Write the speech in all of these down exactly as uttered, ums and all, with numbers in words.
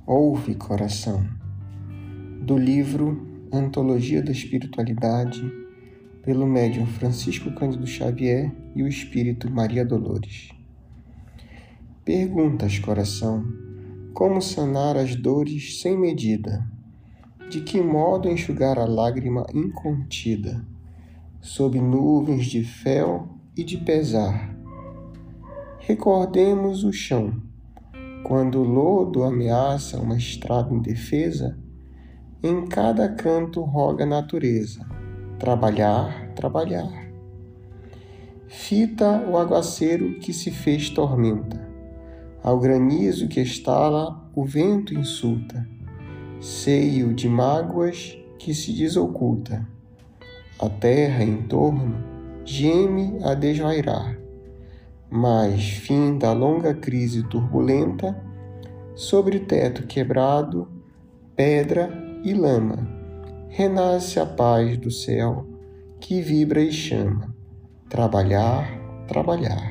Ouve, coração, do livro Antologia da Espiritualidade, pelo médium Francisco Cândido Xavier e o espírito Maria Dolores. Perguntas, coração, como sanar as dores sem medida? De que modo enxugar a lágrima incontida, sob nuvens de fel e de pesar? Recordemos o chão, quando o lodo ameaça uma estrada indefesa, em cada canto roga a natureza, trabalhar, trabalhar. Fita o aguaceiro que se fez tormenta, ao granizo que estala o vento insulta, seio de mágoas que se desoculta. A terra em torno geme a desvairar, mas fim da longa crise turbulenta, sobre teto quebrado, pedra e lama, renasce a paz do céu que vibra e chama, trabalhar, trabalhar.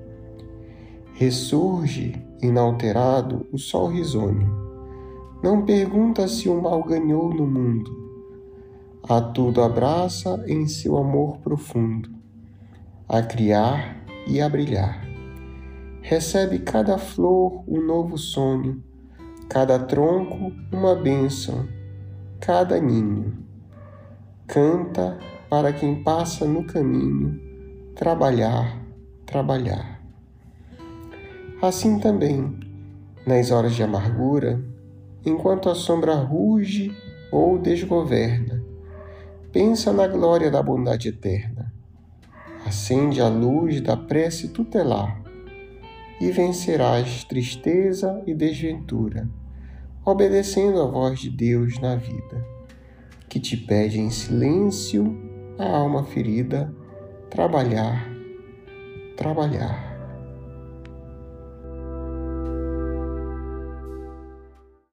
Ressurge inalterado o sol risonho, não pergunta se o mal ganhou no mundo, a tudo abraça em seu amor profundo, a criar e a brilhar. Recebe cada flor um novo sonho, cada tronco uma bênção, cada ninho. Canta para quem passa no caminho, trabalhar, trabalhar. Assim também, nas horas de amargura, enquanto a sombra ruge ou desgoverna, pensa na glória da bondade eterna. Acende a luz da prece tutelar e vencerás tristeza e desventura, obedecendo à voz de Deus na vida, que te pede em silêncio a alma ferida, trabalhar, trabalhar.